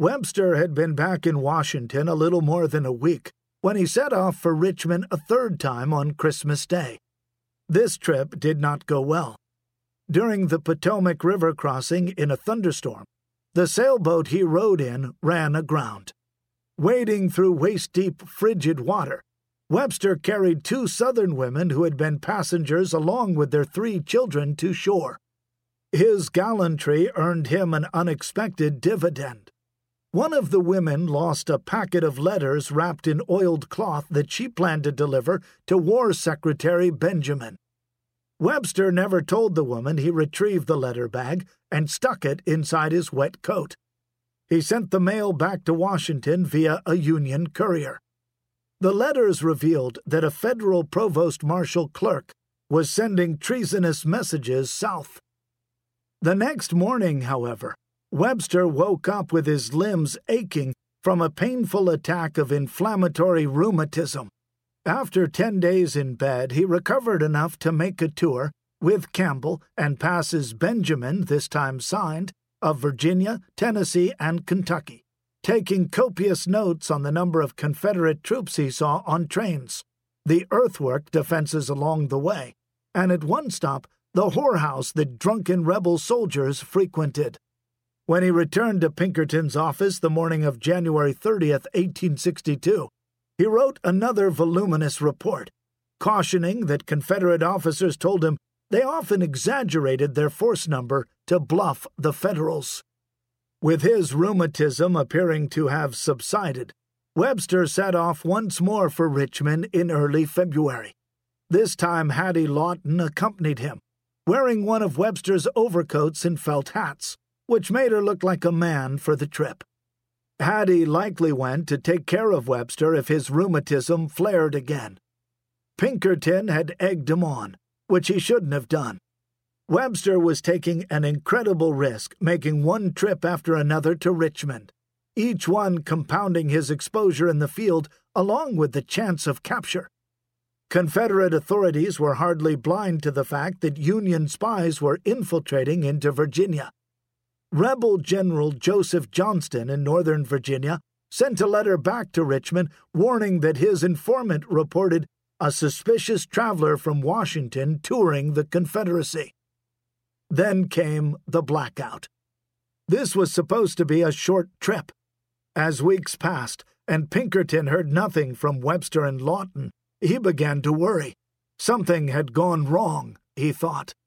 Webster had been back in Washington a little more than a week when he set off for Richmond a third time on Christmas Day. This trip did not go well. During the Potomac River crossing in a thunderstorm, the sailboat he rode in ran aground. Wading through waist-deep, frigid water, Webster carried 2 Southern women who had been passengers along with their 3 children to shore. His gallantry earned him an unexpected dividend. One of the women lost a packet of letters wrapped in oiled cloth that she planned to deliver to War Secretary Benjamin. Webster never told the woman he retrieved the letter bag and stuck it inside his wet coat. He sent the mail back to Washington via a Union courier. The letters revealed that a federal provost marshal clerk was sending treasonous messages south. The next morning, however, Webster woke up with his limbs aching from a painful attack of inflammatory rheumatism. After 10 days in bed, he recovered enough to make a tour with Campbell and pass as Benjamin, this time signed, of Virginia, Tennessee, and Kentucky, taking copious notes on the number of Confederate troops he saw on trains, the earthwork defenses along the way, and at one stop, the whorehouse that drunken rebel soldiers frequented. When he returned to Pinkerton's office the morning of January 30th, 1862, he wrote another voluminous report, cautioning that Confederate officers told him they often exaggerated their force number to bluff the Federals. With his rheumatism appearing to have subsided, Webster set off once more for Richmond in early February. This time Hattie Lawton accompanied him, wearing one of Webster's overcoats and felt hats, which made her look like a man for the trip. Hattie likely went to take care of Webster if his rheumatism flared again. Pinkerton had egged him on, which he shouldn't have done. Webster was taking an incredible risk, making one trip after another to Richmond, each one compounding his exposure in the field along with the chance of capture. Confederate authorities were hardly blind to the fact that Union spies were infiltrating into Virginia. Rebel General Joseph Johnston in Northern Virginia sent a letter back to Richmond warning that his informant reported a suspicious traveler from Washington touring the Confederacy. Then came the blackout. This was supposed to be a short trip. As weeks passed and Pinkerton heard nothing from Webster and Lawton, he began to worry. Something had gone wrong, he thought.